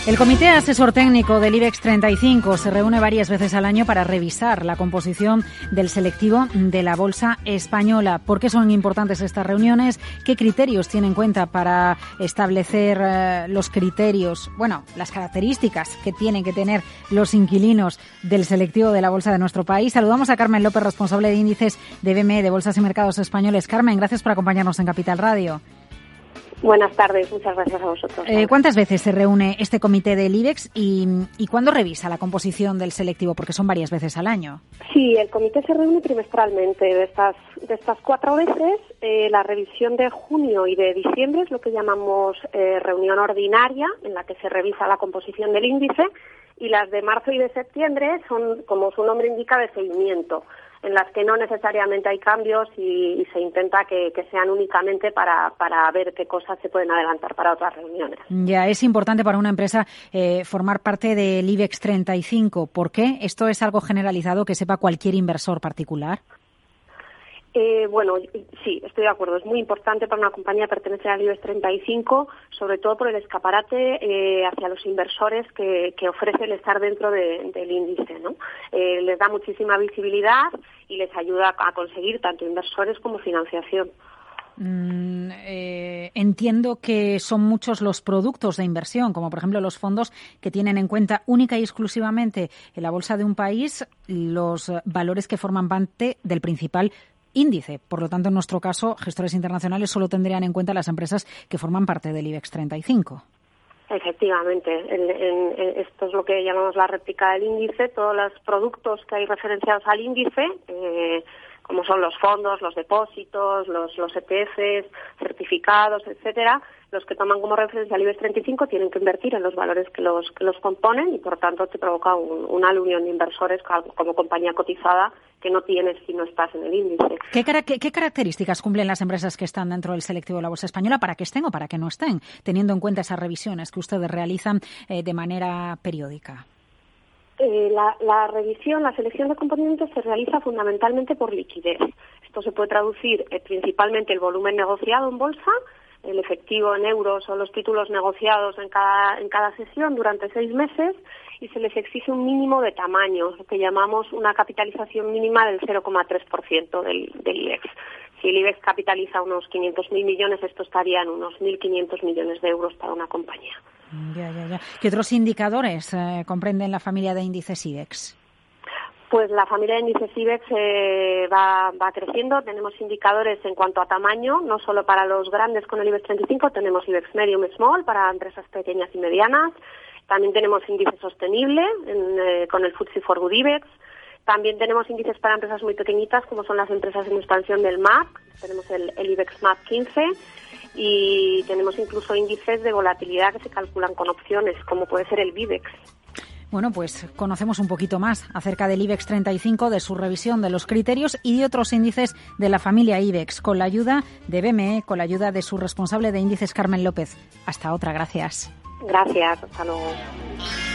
El Comité Asesor Técnico del IBEX 35 se reúne varias veces al año para revisar la composición del selectivo de la Bolsa Española. ¿Por qué son importantes estas reuniones? ¿Qué criterios tiene en cuenta para establecer los criterios, las características que tienen que tener los inquilinos del selectivo de la Bolsa de nuestro país? Saludamos a Carmen López, responsable de índices de BME, de Bolsas y Mercados Españoles. Carmen, gracias por acompañarnos en Capital Radio. Buenas tardes, muchas gracias a vosotros. ¿Cuántas veces se reúne este comité del IBEX y cuándo revisa la composición del selectivo? Porque son varias veces al año. Sí, el comité se reúne trimestralmente. De estas 4 veces, la revisión de junio y de diciembre es lo que llamamos reunión ordinaria, en la que se revisa la composición del índice, y las de marzo y de septiembre son, como su nombre indica, de seguimiento, en las que no necesariamente hay cambios y se intenta que sean únicamente para ver qué cosas se pueden adelantar para otras reuniones. Ya, es importante para una empresa formar parte del IBEX 35. ¿Por qué? ¿Esto es algo generalizado que sepa cualquier inversor particular? Sí, estoy de acuerdo. Es muy importante para una compañía pertenecer al IBEX 35, sobre todo por el escaparate hacia los inversores que ofrece el estar dentro del índice, ¿no? Les da muchísima visibilidad y les ayuda a conseguir tanto inversores como financiación. Entiendo que son muchos los productos de inversión, como por ejemplo los fondos que tienen en cuenta única y exclusivamente en la bolsa de un país los valores que forman parte del principal índice. Por lo tanto, en nuestro caso, gestores internacionales solo tendrían en cuenta las empresas que forman parte del IBEX 35. Efectivamente, esto es lo que llamamos la réplica del índice. Todos los productos que hay referenciados al índice, como son los fondos, los depósitos, los ETFs, certificados, etcétera, los que toman como referencia al IBEX 35 tienen que invertir en los valores que los componen y, por tanto, te provoca una aluvión de inversores como compañía cotizada que no tienes si no estás en el índice. ¿Qué características cumplen las empresas que están dentro del selectivo de la Bolsa Española para que estén o para que no estén, teniendo en cuenta esas revisiones que ustedes realizan de manera periódica? La revisión, la selección de componentes se realiza fundamentalmente por liquidez. Esto se puede traducir principalmente el volumen negociado en bolsa, el efectivo en euros o los títulos negociados en cada sesión durante 6 meses, y se les exige un mínimo de tamaño, lo que llamamos una capitalización mínima del 0,3% del IBEX. Si el IBEX capitaliza unos 500.000 millones, esto estaría en unos 1.500 millones de euros para una compañía. Ya. ¿Qué otros indicadores comprenden la familia de índices IBEX? Pues la familia de índices IBEX va creciendo. Tenemos indicadores en cuanto a tamaño, no solo para los grandes con el IBEX 35, tenemos IBEX Medium Small para empresas pequeñas y medianas. También tenemos índice sostenible con el FTSE4Good IBEX. También tenemos índices para empresas muy pequeñitas, como son las empresas en expansión del MAP. Tenemos el IBEX MAP 15 y tenemos incluso índices de volatilidad que se calculan con opciones, como puede ser el VIBEX. Bueno, pues conocemos un poquito más acerca del IBEX 35, de su revisión, de los criterios y de otros índices de la familia IBEX, con la ayuda de BME, con la ayuda de su responsable de índices, Carmen López. Hasta otra, gracias. Gracias, hasta luego.